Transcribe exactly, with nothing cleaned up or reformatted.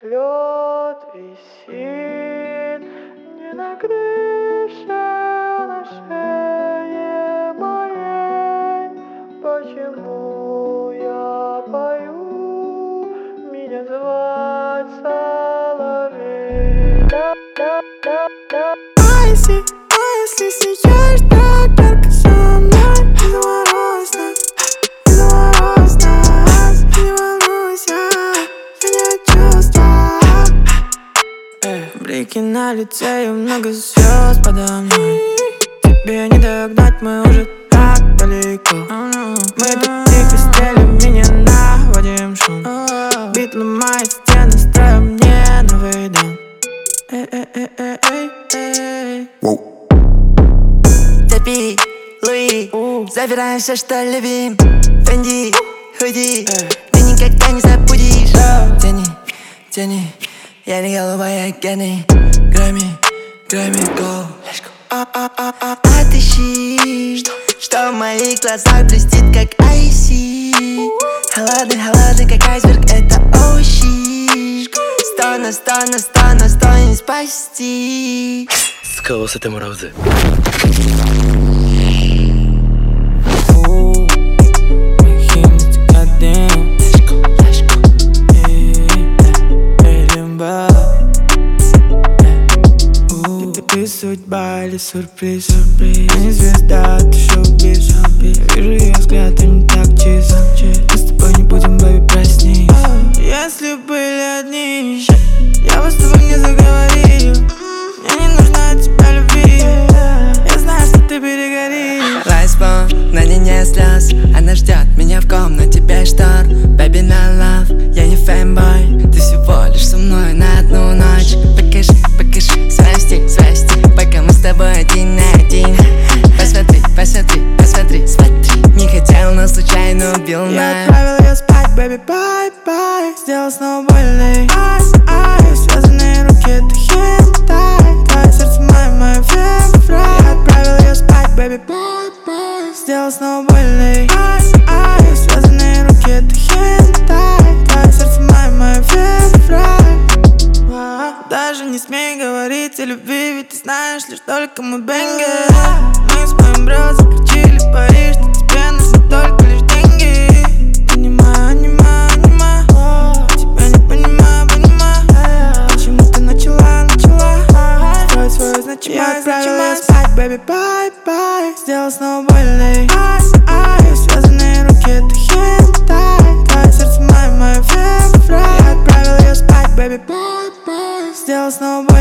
Лед висит не на крыше, а на шее моей. Почему я пою? Меня звать соловей. А если, а если сейчас так только со мной? Не заморозь нас, не заморозь нас, не волнуйся, меня чувства. Блики на лице и много звезд подо мной. Тебе не догнать, мы уже так далеко. Мы так тихо стелим, меня наводим шум. Бит ломает стены, строим мне новый дом. Цепи, Луи, забираем все, что любим. Фенди, худи, ты никогда не забудешь. Тяни, тяни, я не голубая гены. Грэмми, Грэмми, go. Отыщи, что в моих глазах блестит, как айси. Холодный, холодный, как айсберг, это оуши. Сто на сто на сто на сто не спасти. 使わせてもらうぜ。 Ты судьба или сюрприз, сюрприз. Не звезда, ты шоу-биз. Вижу ее взгляд, он не так чист. Мы с тобой не будем, бэби, проснись. Если были одни, я бы с тобой не заговорил. Мне не нужна от тебя любви. Я знаю, что ты перегоришь. Лайспон, на ней не слез. Она ждет меня в комнате без штор. Baby, на love, я не фэнбой. Ты всего лишь со мной на одну ночь. Покажи, покажи свой стиль, свой стиль. Пока мы с тобой один на один. Посмотри, посмотри, посмотри, смотри. Не хотел, но случайно убил нас. Я отправил ее спать, baby, bye-bye. Сделал снова больно. Ай-ай, связанные руки, это хентай. Твое сердце мое, мое февра. Я отправил ее спать, baby, bye-bye. Сделал снова больно. Ай-ай, связанные руки, это хентай. Твое сердце мое, мое февра. Даже не смей говорить о любви, ведь ты знаешь лишь только мой бенгер. Мы с моим бро заключили пари, что тебе нужны только лишь деньги. Понимаю, понимаю, понимаю, тебя не понимаю, понимаю. Почему ты начала, начала строить свою значимость? Я отправила ее спать, baby, bye-bye. Сделал снова больно. Ай-ай, связанные руки, это хентай. Твое сердце мое, мое февра. Я отправила ее спать, baby, bye-bye. Сделал снова больно.